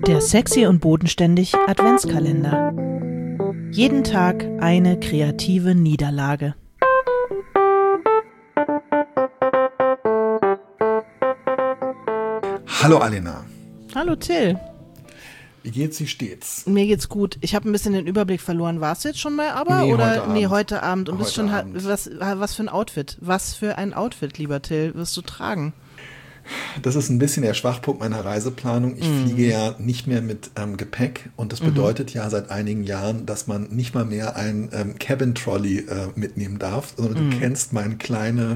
Der sexy und bodenständig Adventskalender. Jeden Tag eine kreative Niederlage. Hallo Alena. Hallo Till. Wie geht's, wie steht's? Mir geht's gut. Ich habe ein bisschen den Überblick verloren. Warst du jetzt schon mal aber? Heute Abend. Und bist schon was für ein Outfit? Was für ein Outfit, lieber Till, wirst du tragen? Das ist ein bisschen der Schwachpunkt meiner Reiseplanung. Ich fliege ja nicht mehr mit Gepäck und das bedeutet ja seit einigen Jahren, dass man nicht mal mehr ein Cabin Trolley mitnehmen darf, sondern du kennst meine kleine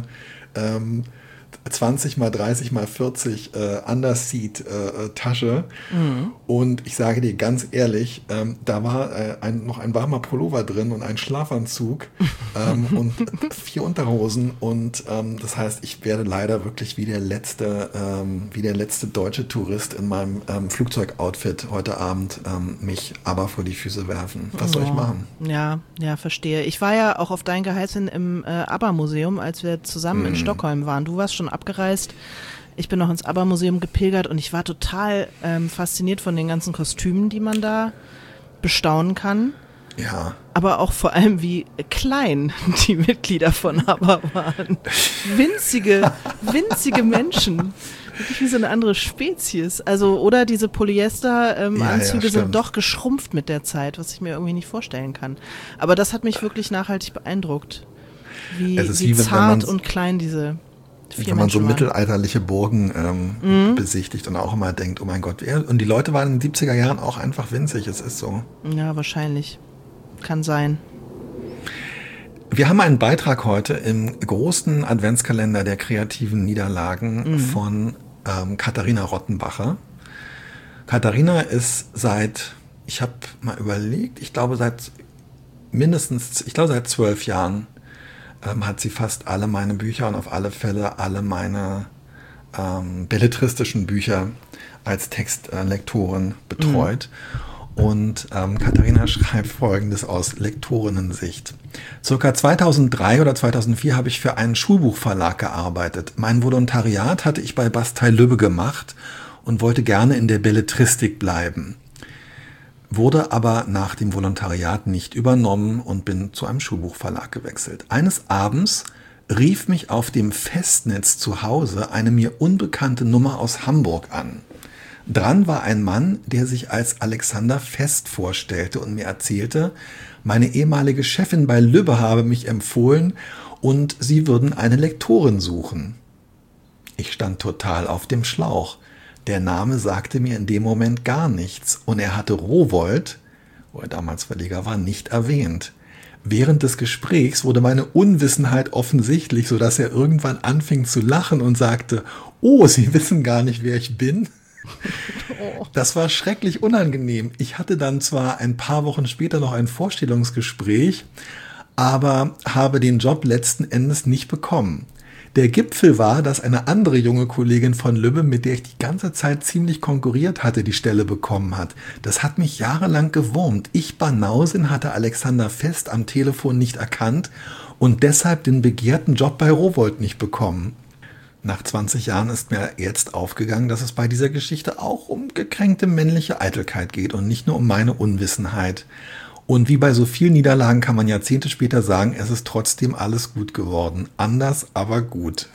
20 mal 30 mal 40 Underseat Tasche. Und ich sage dir ganz ehrlich, da war noch ein warmer Pullover drin und ein Schlafanzug und 4 Unterhosen und das heißt, ich werde leider wirklich wie der letzte deutsche Tourist in meinem Flugzeugoutfit heute Abend mich aber vor die Füße werfen. Was soll ich machen? Ja, verstehe. Ich war ja auch auf dein Geheiß hin im ABBA-Museum, als wir zusammen in Stockholm waren. Du warst schon abgereist. Ich bin noch ins ABBA-Museum gepilgert und ich war total fasziniert von den ganzen Kostümen, die man da bestaunen kann. Ja. Aber auch vor allem, wie klein die Mitglieder von ABBA waren. Winzige Menschen. Wirklich wie so eine andere Spezies. Also, oder diese Polyester-Anzüge sind doch geschrumpft mit der Zeit, was ich mir irgendwie nicht vorstellen kann. Aber das hat mich wirklich nachhaltig beeindruckt. Wie zart und klein diese wenn man so mittelalterliche Burgen besichtigt und auch immer denkt, oh mein Gott, und die Leute waren in den 70er Jahren auch einfach winzig, es ist so. Ja, wahrscheinlich. Kann sein. Wir haben einen Beitrag heute im großen Adventskalender der kreativen Niederlagen von Katharina Rottenbacher. Katharina ist ich habe mal überlegt, ich glaube seit 12 Jahren hat sie fast alle meine Bücher und auf alle Fälle alle meine belletristischen Bücher als Textlektorin betreut. Und Katharina schreibt Folgendes aus Lektorinnensicht. Circa 2003 oder 2004 habe ich für einen Schulbuchverlag gearbeitet. Mein Volontariat hatte ich bei Bastei-Lübbe gemacht und wollte gerne in der Belletristik bleiben. Wurde aber nach dem Volontariat nicht übernommen und bin zu einem Schulbuchverlag gewechselt. Eines Abends rief mich auf dem Festnetz zu Hause eine mir unbekannte Nummer aus Hamburg an. Dran war ein Mann, der sich als Alexander Fest vorstellte und mir erzählte, meine ehemalige Chefin bei Lübbe habe mich empfohlen und sie würden eine Lektorin suchen. Ich stand total auf dem Schlauch. Der Name sagte mir in dem Moment gar nichts und er hatte Rowohlt, wo er damals Verleger war, nicht erwähnt. Während des Gesprächs wurde meine Unwissenheit offensichtlich, sodass er irgendwann anfing zu lachen und sagte, oh, Sie wissen gar nicht, wer ich bin? Das war schrecklich unangenehm. Ich hatte dann zwar ein paar Wochen später noch ein Vorstellungsgespräch, aber habe den Job letzten Endes nicht bekommen. Der Gipfel war, dass eine andere junge Kollegin von Lübbe, mit der ich die ganze Zeit ziemlich konkurriert hatte, die Stelle bekommen hat. Das hat mich jahrelang gewurmt. Ich, Banausin, hatte Alexander Fest am Telefon nicht erkannt und deshalb den begehrten Job bei Rowohlt nicht bekommen. Nach 20 Jahren ist mir jetzt aufgegangen, dass es bei dieser Geschichte auch um gekränkte männliche Eitelkeit geht und nicht nur um meine Unwissenheit. Und wie bei so vielen Niederlagen kann man Jahrzehnte später sagen, es ist trotzdem alles gut geworden. Anders, aber gut.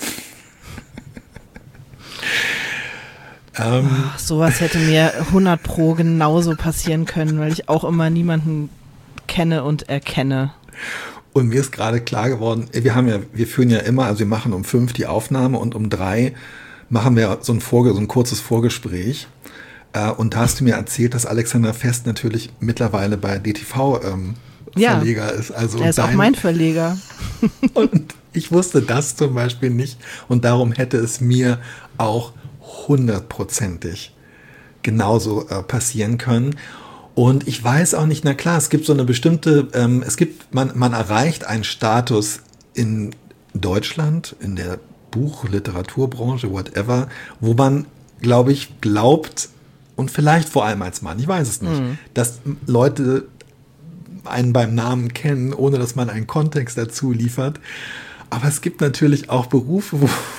Sowas hätte mir 100 Pro genauso passieren können, weil ich auch immer niemanden kenne und erkenne. Und mir ist gerade klar geworden, wir führen ja immer, also wir machen um 5 die Aufnahme und um 3 machen wir so ein kurzes Vorgespräch. Und da hast du mir erzählt, dass Alexander Fest natürlich mittlerweile bei DTV Verleger ist. Also er ist auch mein Verleger. Und ich wusste das zum Beispiel nicht. Und darum hätte es mir auch 100%ig genauso passieren können. Und ich weiß auch nicht, na klar, es gibt so eine bestimmte, man erreicht einen Status in Deutschland, in der Buch-Literaturbranche, whatever, wo man, glaube ich, glaubt, und vielleicht vor allem als Mann, ich weiß es nicht, dass Leute einen beim Namen kennen, ohne dass man einen Kontext dazu liefert. Aber es gibt natürlich auch Berufe,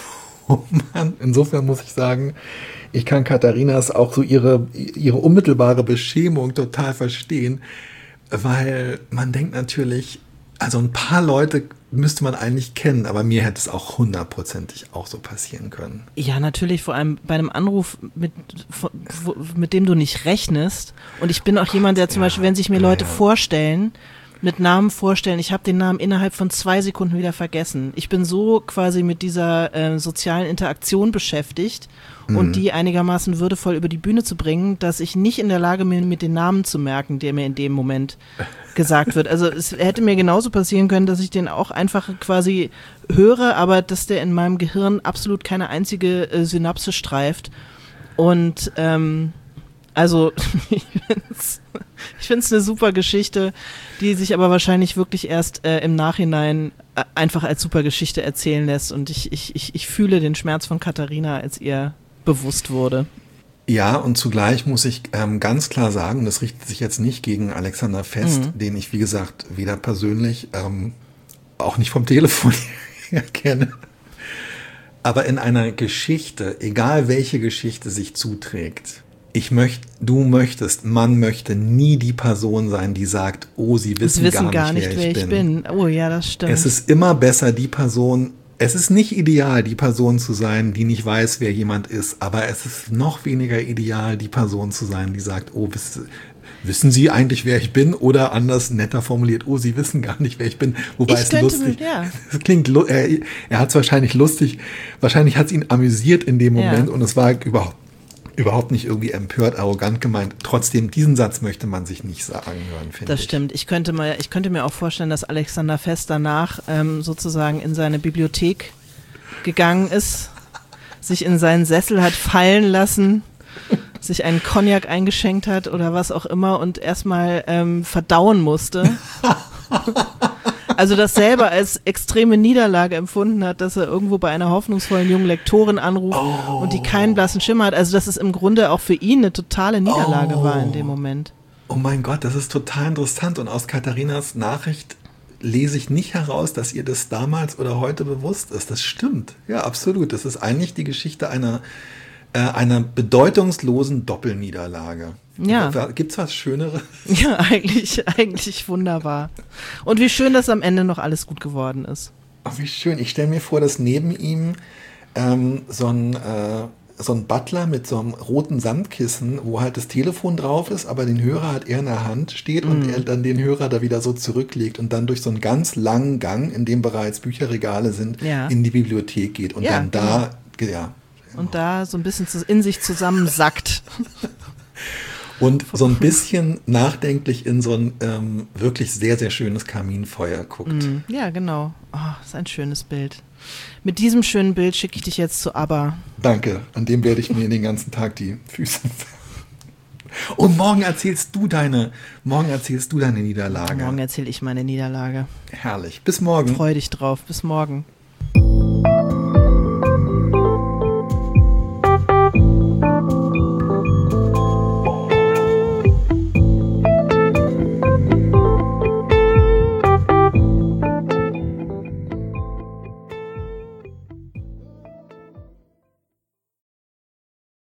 Oh Mann, insofern muss ich sagen, ich kann Katharinas auch so ihre unmittelbare Beschämung total verstehen, weil man denkt natürlich, also ein paar Leute müsste man eigentlich kennen, aber mir hätte es auch 100%ig auch so passieren können. Ja, natürlich, vor allem bei einem Anruf, mit dem du nicht rechnest. Und ich bin auch jemand, der zum Beispiel, wenn sich mir Leute vorstellen, mit Namen vorstellen, ich habe den Namen innerhalb von 2 Sekunden wieder vergessen. Ich bin so quasi mit dieser sozialen Interaktion beschäftigt und die einigermaßen würdevoll über die Bühne zu bringen, dass ich nicht in der Lage bin, mir den Namen zu merken, der mir in dem Moment gesagt wird. Also es hätte mir genauso passieren können, dass ich den auch einfach quasi höre, aber dass der in meinem Gehirn absolut keine einzige Synapse streift. Und also ich finde es eine super Geschichte, die sich aber wahrscheinlich wirklich erst im Nachhinein einfach als super Geschichte erzählen lässt. Und ich fühle den Schmerz von Katharina, als ihr bewusst wurde. Ja, und zugleich muss ich ganz klar sagen, das richtet sich jetzt nicht gegen Alexander Fest, den ich, wie gesagt, weder persönlich, auch nicht vom Telefon her kenne. Aber in einer Geschichte, egal welche Geschichte sich zuträgt, man möchte nie die Person sein, die sagt, oh, sie wissen gar nicht, wer ich bin. Oh ja, das stimmt. Es ist immer besser, es ist nicht ideal, die Person zu sein, die nicht weiß, wer jemand ist, aber es ist noch weniger ideal, die Person zu sein, die sagt, oh, wissen Sie eigentlich, wer ich bin? Oder anders netter formuliert, oh, Sie wissen gar nicht, wer ich bin. Wobei es lustig, es klingt, er hat es wahrscheinlich lustig, wahrscheinlich hat es ihn amüsiert in dem Moment und es war überhaupt nicht irgendwie empört, arrogant gemeint. Trotzdem, diesen Satz möchte man sich nicht sagen hören, finde ich. Das stimmt. Ich könnte mir auch vorstellen, dass Alexander Fest danach sozusagen in seine Bibliothek gegangen ist, sich in seinen Sessel hat fallen lassen, sich einen Cognac eingeschenkt hat oder was auch immer und erstmal verdauen musste. Also das selber als extreme Niederlage empfunden hat, dass er irgendwo bei einer hoffnungsvollen jungen Lektorin anruft und die keinen blassen Schimmer hat. Also dass es im Grunde auch für ihn eine totale Niederlage war in dem Moment. Oh mein Gott, das ist total interessant. Und aus Katharinas Nachricht lese ich nicht heraus, dass ihr das damals oder heute bewusst ist. Das stimmt. Ja, absolut. Das ist eigentlich die Geschichte einer bedeutungslosen Doppelniederlage. Ja. Gibt's was Schöneres? Ja, eigentlich wunderbar. Und wie schön, dass am Ende noch alles gut geworden ist. Ach, wie schön. Ich stelle mir vor, dass neben ihm so ein Butler mit so einem roten Samtkissen, wo halt das Telefon drauf ist, aber den Hörer hat er in der Hand, steht und er dann den Hörer da wieder so zurücklegt und dann durch so einen ganz langen Gang, in dem bereits Bücherregale sind, in die Bibliothek geht und dann da, und da so ein bisschen in sich zusammensackt. Und so ein bisschen nachdenklich in so ein wirklich sehr, sehr schönes Kaminfeuer guckt. Ja, genau. Oh, das ist ein schönes Bild. Mit diesem schönen Bild schicke ich dich jetzt zu ABBA. Danke, an dem werde ich mir den ganzen Tag die Füße. Und morgen erzählst du deine Niederlage. Morgen erzähle ich meine Niederlage. Herrlich. Bis morgen. Freu dich drauf. Bis morgen.